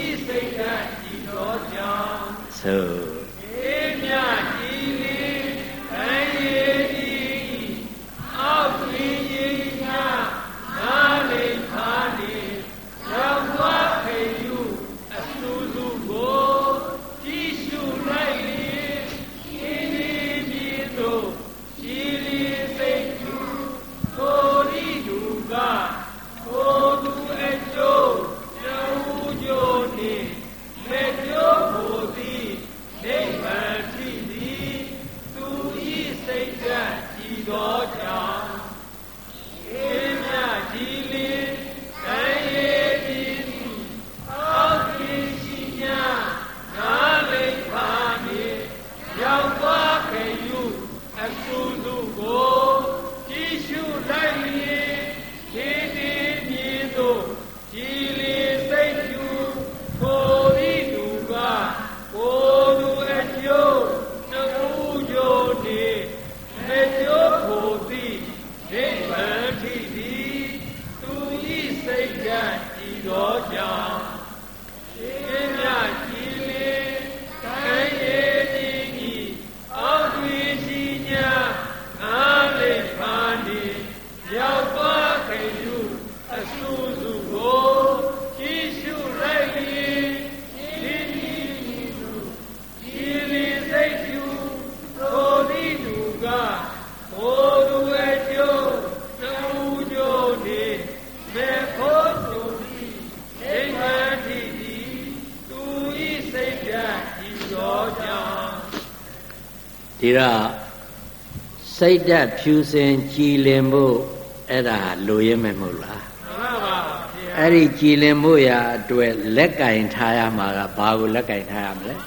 ဆိုအေးမြကြည်လင်ကံရေပြင်အောက်တွင်ရှိညာငါလိပ်ဖာနှင့်ရောက်သွားခယူအစုစုကိုကြည့်ရှုလိုက်လျင်ထင်းနေမြင်သို့ကြည်လင်စိတ်ဖြူထိုဤသူကကိုယ်သူအကျိုးနှစ်ဦးကြိုနှင့်မဲ့ကျိုးဖို့သည်နိဗ္ဗာန်ထိသည်သူဤစိတ်ဓာတ်ကြည်သောကြောင့်အေးမြကြည်လင်ကံရေပြင်အောက်တွင်ရှိညာငါလိပ်ဖာနှင့်ရောက်သွားခယူအစုစုကိုကြည့်ရှုလိုက်လျင်ထင်းနေမြင်သို့ကြည်လင်စိတ်ဖြူထိုဤသူကကိုယ်သူအကျိုးနှစ်ဦးကြိုနှင့်မဲ့ကျိုးဖို့သည်နိဗ္ဗာန်ထိသည်သူဤစိတ်ဓာတ်ကြည်သောကြောင့်အေးမြကြည်လင်ကံရေပြင်ဤအောက်တွင်ရှိညာငါလိပ်ဖာနှင့်ရောက်သွားခယူအစုစုကိုကြည့်ရှုလိုက်လျင်ထင်းနေမြင်သို့ကြည်လင်စိတ်ဖြူထိုသည်သူကကိုယ်သူအကျိုးနှစ်ဦးကြိုနှင့်မဲ့ဖို့သူသည်နိဗ္ဗာန်ထိသည်သူဤစိတ်ဓာတ်ကြည်သောကြောင့်ဒီတော့စိတ်ဓာတ်ဖြူစင်ကြည်လင်ဖို့အဲ့ဒါလိုရမယ်မဟုတ်လားမှန်ပါပါဗျာအဲ့ဒီကြည်လင်မှုရာအတွက်လက်ကင်ထားရမှာကဘာကိုလက်ကင်ထားရမလဲ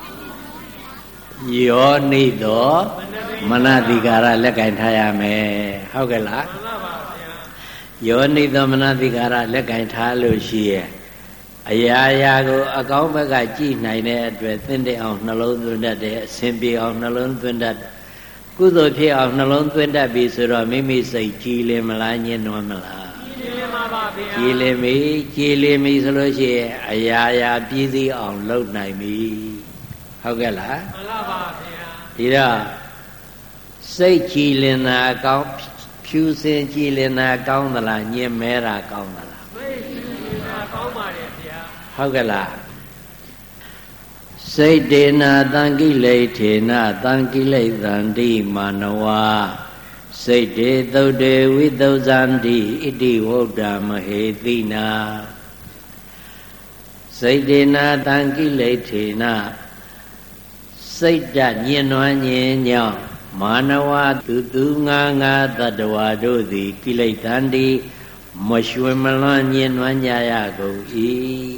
ယောနိသောမနတိကာရလက်ကင်ထားရမယ်ဟုတ်ကဲ့လားမှန်ပါပါဗျာယောနိသောမနတိကာရလက်ကင်ထားလို့ရှိရဲ့အရာရာကိုအကောင်းဘက်ကကြည်နိုင်တဲ့အတွက်သင်တဲ့အောင်နှလုံးသွင်းတတ်တယ်အစဉ်ပြေအောင်နှလုံးသွင်းတတ်ကုသိုလ်ဖြစ်အောင်နှလုံးသွင်းတတ်ပြီဆိုတော့မိမိစိတ်ကြည်လင်မလားညှဉ်းနှွမ်းမလားကြည်လင်ပါပါဗျာကြည်လင်ပြီဆိုလို့ရှိရင်အရာရာပြည့်စည်အောင်လုပ်နိုင်ပြီဟုတ်ကဲ့လားမှန်ပါပါဗျာဒီတော့စိတ်ကြည်လင်တာကောင်းဖြူစင်ကြည်လင်တာကောင်းသလားညှဉ်းမဲတာကောင်းသလားစိတ်ကြည်လင်တာကောင်းပါတယ်ဗျာဟုတ်ကဲ့လားစိတ်တေနာတံကိလေထေနတံကိလေသန္တိမာနဝစိတ်တေသုတ်တေဝိသုဇန္တိဣတိဝုဒ္ဓမဟေတိနာစိတ်တေနာတံကိလေထေနစိတ်ဓာတ်ညှဉ်းနှွမ်းခြင်းကြောင့်မာနဝသူငါတတ္တဝါတို့သည်ကိလေသန္တိမရွှင်မလွန်ညှဉ်းနှွမ်းကြရကုန်၏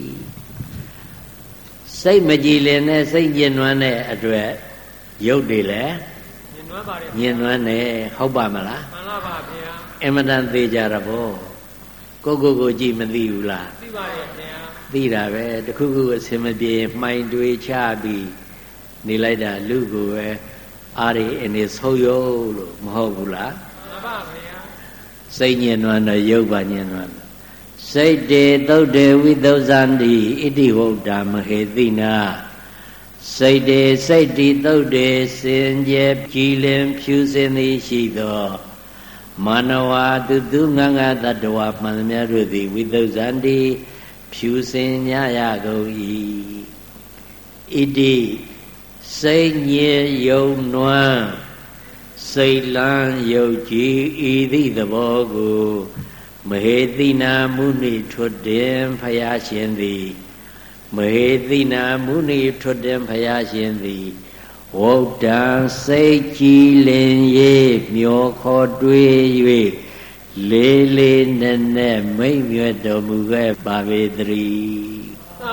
စိတ်မကြည်လင်တဲ့စိတ်ညှဉ်းနှွမ်းတဲ့အတွက်ရုပ်တွေလည်းညှဉ်းနှွမ်းပါတယ်ညှဉ်းနှွမ်းတယ်ဟုတ်ပါမလားမှန်ပါပါဗျာအမှန်တန်သိကြတာဗောကိုကြည့်မသိဘူးလားသိပါတယ်ဗျာသိတာပဲတခုခုအစင်မပြေမှိုင်တွေချပြီးနေလိုက်တာလူကိုပဲအားရအနေဆုံးရုပ်လို့မဟုတ်ဘူးလားမှန်ပါဗျာစိတ်ညှဉ်းနှွမ်းတော့ရုပ်ပါညှဉ်းနှွမ်းစိတ်တေသုတ်တေဝိသုဇန္တိဣတိဝုဒ္ဓမဟေတိနာစိတ်တေစိတ်တိသုတ်တေစင်ကြယ်ကြည်လင်ဖြူစင်သည်ရှိသောမာနဝသူငါတတ္တဝါမှန်သမျှတို့သည်ဝိသုဇန္တိဖြူစင်ကြရကုန်၏ဣတိစိတ်ညစ်ယုံနွမ်းစိတ်လန်းယုတ်ကြည်ဤသည့်သဘောကိုမဟေတိနာမုနိထွတ်တင်ဖယားရှင်သည်မဟေတိနာမုနိထွတ်တင်ဖယားရှင်သည်ဝုဒ္ဒံစိတ်ကြည်လင်၍မျောခေါ်တွေး၍လေးလေးနက်နက်မိတ်မြတ်တော်မူခဲ့ပါပေတည်း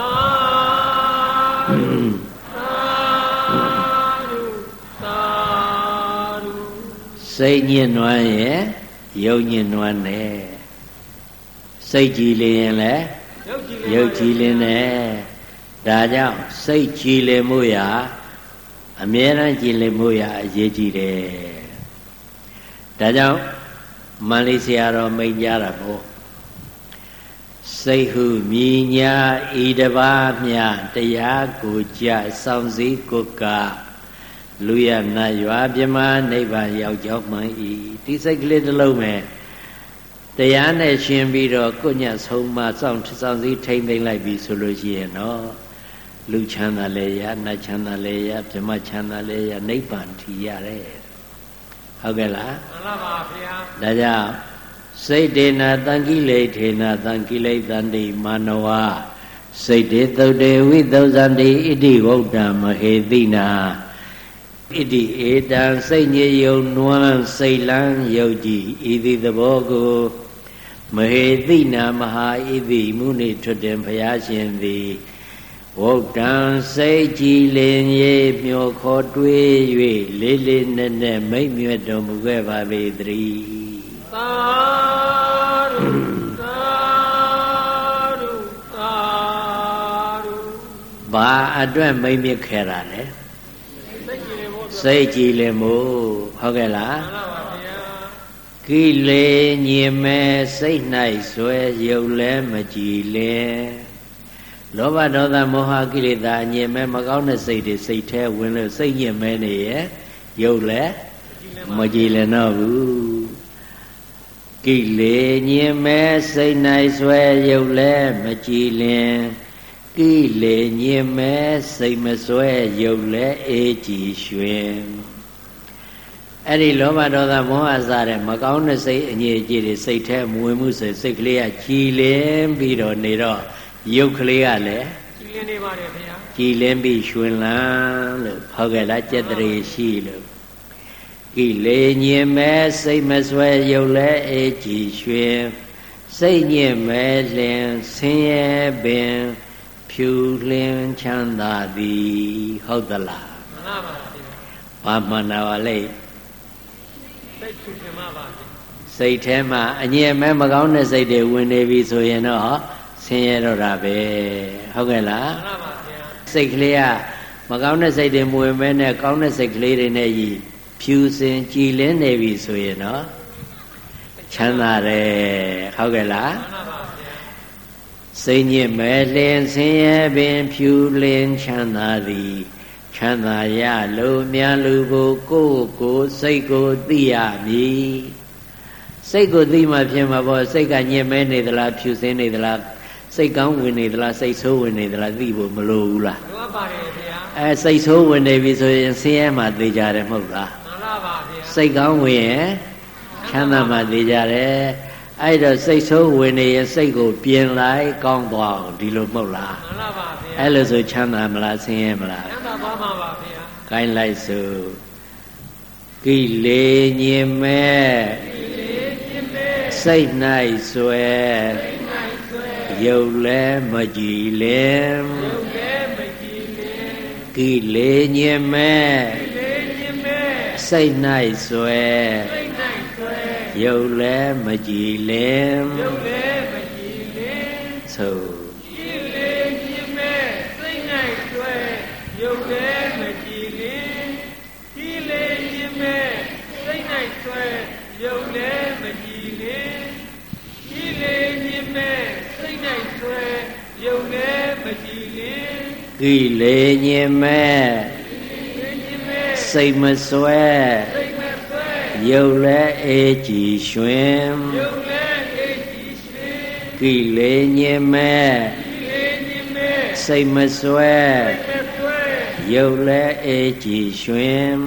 စိတ်ညှဉ်းနှွမ်းရဲ့ယုံညှဉ်းနှွမ်းနဲ့စိတ်ကြည်လင်ရင်လည်းယုတ်ကြည်လင်နဲ့ဒါကြောင့်စိတ်ကြည်လင်မှုရာအမြဲတမ်းကြည်လင်မှုရာအရေးကြီးတယ်ဒါကြောင့်မန္လိဆရာတော်မိန့်ကြတာပေါ့စိတ်ဟုမြည်ညာဤတပါးမြတရားကိုကြစောင့်စည်းကိုကလူရနတ်ရွာပြမနိဗ္ဗာန်ရောက်ကြောင်းမှန်ဤဒီစိတ်ကလေးတစ်လုံးပဲတရားနဲ့ရှင်ပြီးတော့ကိုညတ်ဆုံးမစောင့်စည်းထိမ့်သိမ့်လိုက်ပြီဆိုလို့ရှိရင်တော့လူချမ်းသာလည်းရနတ်ချမ်းသာလည်းရပြမချမ်းသာလည်းရနိဗ္ဗာန်ထီရတယ်ဟုတ်ကဲ့လားမှန်ပါပါဗျာဒါကြောင့်စိတ်တေနာတံကိလေထေနာတံကိလေသန္တိမာနဝစိတ်တေသုတ်တေဝိသုဇန္တိဣတိဝုဒ္ဓမဟေတိနာဣတိဧတံစိတ်ညစ်ယုံနွမ်းစိတ်လန်းယုတ်ကြည်ဤသည်သဘောကိုမဟေတိနာမဟာဣတိမုနိထွတ်တင်ဘုရားရှင်သည်ဝုဒ္ဒံစိတ်ကြည်လင်၍မျောခေါ်တွေး၍လေးလေးနက်နက်မိတ်မြတ်တော်မူခဲ့ပါပေတည်းသာဓုသာဓုသာဓုဘာအတွက်မိတ်မြတ်ခဲ့တာလဲစိတ်ကြည်လင်မှုဟုတ်ကဲ့လားမှန်ပါပါဗျာကိလေညင်မဲ့စိတ်၌ဆွဲရုပ်လဲမကြည်လင်လောဘဒေါသမောဟကိလေသာညင်မဲ့မကောင်းတဲ့စိတ်တွေစိတ်ထဲဝင်လို့စိတ်ညင်မဲ့နေရဲ့ရုပ်လဲမကြည်လင်တော့ဘူးကိလေညင်မဲ့စိတ်၌ဆွဲရုပ်လဲမကြည်လင်ကိလေညင်မဲ့စိတ်မစွဲရုပ်လဲအေးကြည်ရွှင်အဲ့ဒီလောဘဒေါသမောဟစတဲ့မကောင်းတဲ့စိတ်အငြိအကျေးတွေစိတ်ထဲမဝင်မှုဆိုစိတ်ကလေးကကြည်လင်ပြီးတော့နေတော့ရုပ်ကလေးကလည်းကြည်လင်နေပါတယ်ခင်ဗျာကြည်လင်ပြီးရွှင်လန်းလို့ဟုတ်ကဲ့လားကြက်တရေရှိလို့ကိလေညင်မဲ့စိတ်မစွဲရုပ်လဲအေးကြည်ရွှင်စိတ်ညစ်မဲ့လင်ဆင်းရဲပင်ဖြူလင်းချမ်းသာသည်ဟုတ်သလားမှန်ပါဗျာဘာမှန်တာပါလေစိတ်ဖြူစင်ပါဗျာစိတ်ထဲမှာအညစ်အမဲမကောင်းတဲ့စိတ်တွေဝင်နေပြီဆိုရင်တော့ဆင်းရဲတော့တာပဲဟုတ်ကဲ့လားမှန်ပါဗျာစိတ်ကလေးကမကောင်းတဲ့စိတ်တွေမဝင်မဲနဲ့ကောင်းတဲ့စိတ်ကလေးတွေနဲ့ကြီးဖြူစင်ကြည်လင်းနေပြီဆိုရင်တော့ချမ်းသာတယ်ဟုတ်ကဲ့လားမှန်ပါဗျာစိတ်ညစ်မဲ့လင်ဆင်းရဲပင်ဖြူလင်းချမ်းသာသည်ချမ်းသာရလို့မြန်လူကိုစိတ်ကိုသိရမည်စိတ်ကိုသိမှဖြစ်မှာပေါ့စိတ်ကညစ်မဲနေသလားဖြူစင်းနေသလားစိတ်ကောင်းဝင်နေသလားစိတ်ဆိုးဝင်နေသလားသိဖို့မလိုဘူးလားလိုအပ်ပါတယ်ဗျာစိတ်ဆိုးဝင်နေပြီဆိုရင်ဆင်းရဲမှသိကြတယ်မဟုတ်လားမှန်ပါပါဗျာစိတ်ကောင်းဝင်ရင်ချမ်းသာမှသိကြတယ်အဲ့တော့စိတ်ဆိုးဝင်နေရင်စိတ်ကိုပြင်လိုက်ကောင်းသွားအောင်ဒီလိုမဟုတ်လားမှန်ပါပါဗျာအဲ့လိုဆိုချမ်းသာမလားဆင်းရဲမလားချမ်းသာပါမှာပါဗျာကိုင်းလိုက်စို့ကိလေညင်မဲ့စိတ်၌ဆွဲရုပ်လည်းမကြည်လင်ကိလေညင်မဲ့စိတ်၌ဆွဲရုပ်လည်းမကြည်လင်သို့ကိလေညင်မဲ့စိတ်၌ဆွဲရုပ်လည်းမကြည်လင်ကိလေညင်မဲ့စိတ်၌ဆွဲရုပ်လည်းမကြည်လင်ကိလေညင်မဲ့စိတ်၌ဆွဲရုပ်လည်းမကြည်လင်ကိလေညင်မဲ့စိတ်မဆွဲရုပ်လည်းအေးကြည်ရွှင်ကိလေညင်မဲ့စိတ်မဆွဲရုပ်လည်းအေးကြည်ရွှင်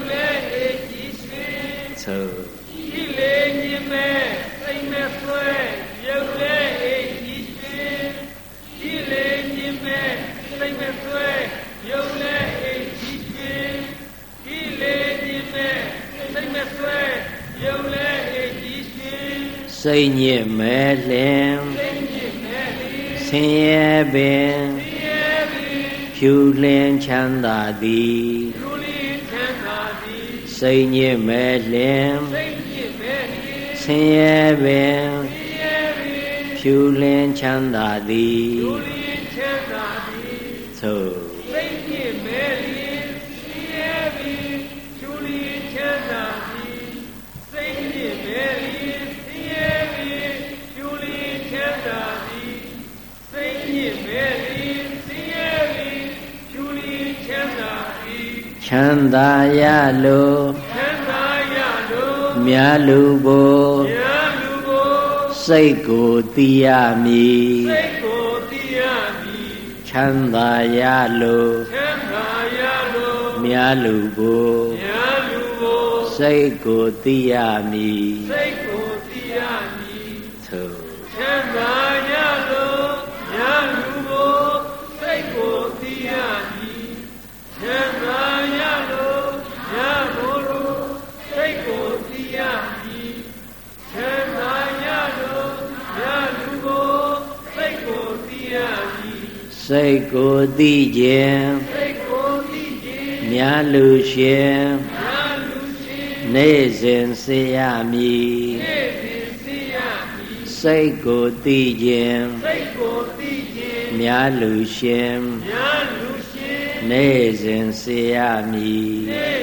သို့ကိလေညင်မဲ့စိတ်မဆွဲရုပ်လည်းအေးကြည်ရွှင်ကိလေညင်မဲ့စိတ်မဆွဲရုပ်လည်းအေးကြည်ရွှင်ကိလေညင်မဲ့စိတ်မဆွဲရုပ်လည်းအေးကြည်ရွှင်စိတ်ညစ်မဲ့လင်ဆင်းရဲပင်ဖြူလင်းချမ်းသာသည်စိတ်ညစ်မဲ့လင်ဆင်းရဲပင်ဖြူလင်းချမ်းသာသည်သို့စိတ်ညစ်မဲ့လင်ဆင်းရဲပင်ဖြူလင်းချမ်းသာသည်စိတ်ညစ်မဲ့လင်ဆင်းရဲပင်ဖြူလင်းချမ်းသာသည်စိတ်ညစ်မဲ့လင်ဆင်းရဲပင်ဖြူလင်းချမ်းသာသည်ချမ်းသာရလို့မြတ်လူကိုစိတ်ကိုသိရမည်ချမ်းသာရလို့မြတ်လူကိုစိတ်ကိုသိရမည်သို့ချမ်းသာရလို့မြတ်လူကိုစိတ်ကိုသိရမည်ချမ်းသာရလို့မြတ်လူကိုစိတ်ကိုသိရမည်ချမ်းသာရလို့မြတ်လူကိုစိတ်ကိုသိရမည်စိတ်ကိုသိခြင်းမြတ်လူရှင်နေ့စဉ်စေရမည်စိတ်ကိုသိခြင်းမြတ်လူရှင်နေ့စဉ်စေရမည်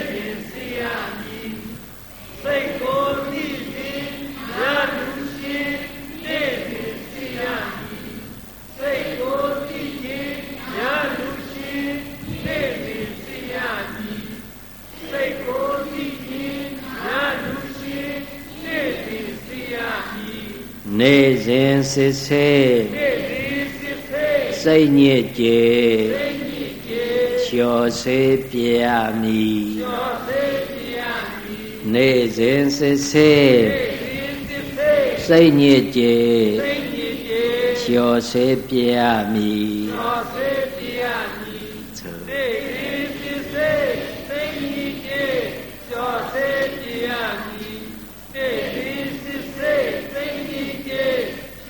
စိတ်ကိုသိခြင်းမြတ်လူရှင်နေ့စဉ်စေရမည်စိတ်ကိုသိခြင်းမြတ်လူရှင်နေ့စဉ်စေရမည်စိတ်ကိုသိခြင်းမြတ်လူရှင်နေ့စဉ်စေရမည်နေ့စဉ်စစ်ဆေးစိတ်ညစ်ကြေလျှော်စေပြရမည်နေ့စဉ်စစ်ဆေးစိတ်ညစ်ကြေလျှော်စေပြရမည်လ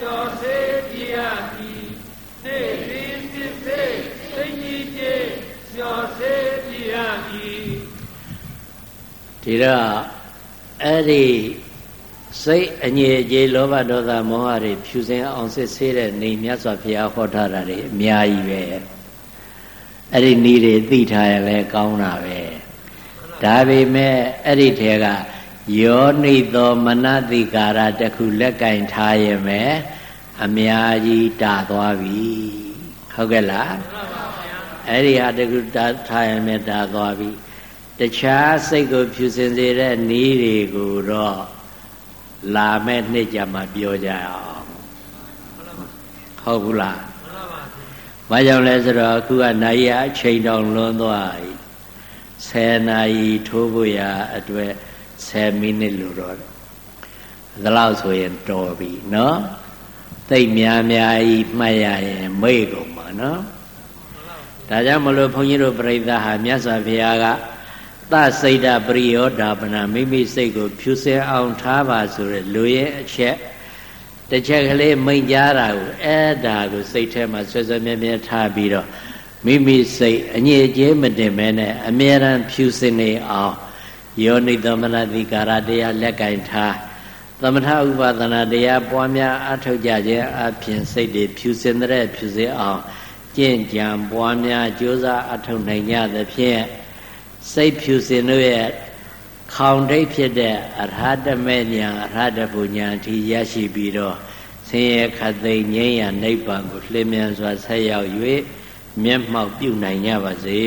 ဒီတော့အဲ့ဒီစိတ်အငြိအကျေးလောဘဒေါသမောဟတွေဖြူစင်အောင်စစ်ဆေးတဲ့နေမြတ်စွာဘုရားဟောထားတာတွေအများကြီးပဲအဲ့ဒီနေတွေသိထားရင်လည်းကောင်းတာပဲဒါပေမဲ့အဲ့ဒီထဲကယောနိသောမနတိကာရတခုလက်ကင်ထားရင်ပဲအများကြီးတာသွားပြီဟုတ်ကဲ့လားအဲ့ဒီဟာတခုတာထားရင်ပဲတာသွားပြီတခြားစိတ်ကိုဖြူစင်စေတဲ့နေတွေကိုတော့လာမဲ့နှစ်ကြမှာပြောကြအောင်ဟုတ်ဘူးလားဘာကြောင့်လဲဆိုတော့အခုကနိုင်ရအချိန်တောင်လွန်သွားပြီ10နာရီထိုးဖို့ရအတွက်10မိနစ်လို့တော့ဒါလောက်ဆိုရင်တော်ပြီနော်သိများကြီးမှတ်ရရင်မေ့ကုန်ပါနော်ဒါကြောင့်မလို့ဘုန်းကြီးတို့ပြိဿဟာမြတ်စွာဘုရားကသစိတ်တပရိယောဓာပနာမိမိစိတ်ကိုဖြူစင်အောင်ထားပါဆိုရလူရဲ့အချက်တစ်ချက်ကလေးမိန်ကြားတာကိုအဲ့ဒါကိုစိတ်ထဲမှာဆွဲဆွဲမြဲမြဲထားပြီးတော့မိမိစိတ်အငြိအကျေးမတင်မဲနဲ့အမြဲတမ်းဖြူစင်နေအောင်ယောနိသမနတိကာရတရားလက်ကင်ထားသမထဥပဒနာတရားပွားများအထောက်ကြခြင်းအပြင်စိတ်တွေဖြူစင်တဲ့ဖြူစင်အောင်ကျင့်ကြံပွားများကြိုးစားအထောက်နိုင်ကြသဖြင့်စိတ်ဖြူစင်တို့ရဲ့ခေါင်ထိပ်ဖြစ်တဲ့အရဟတမေညာအရဟတပုညာအထိရရှိပြီးတော့ဆင်းရဲခတ်သိမ်းငြိမ်းရာနိဗ္ဗာန်ကိုလျင်မြန်စွာဆက်ရောက်၍မျက်မှောက်ပြုနိုင်ကြပါစေ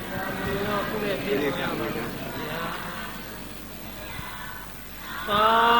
သာ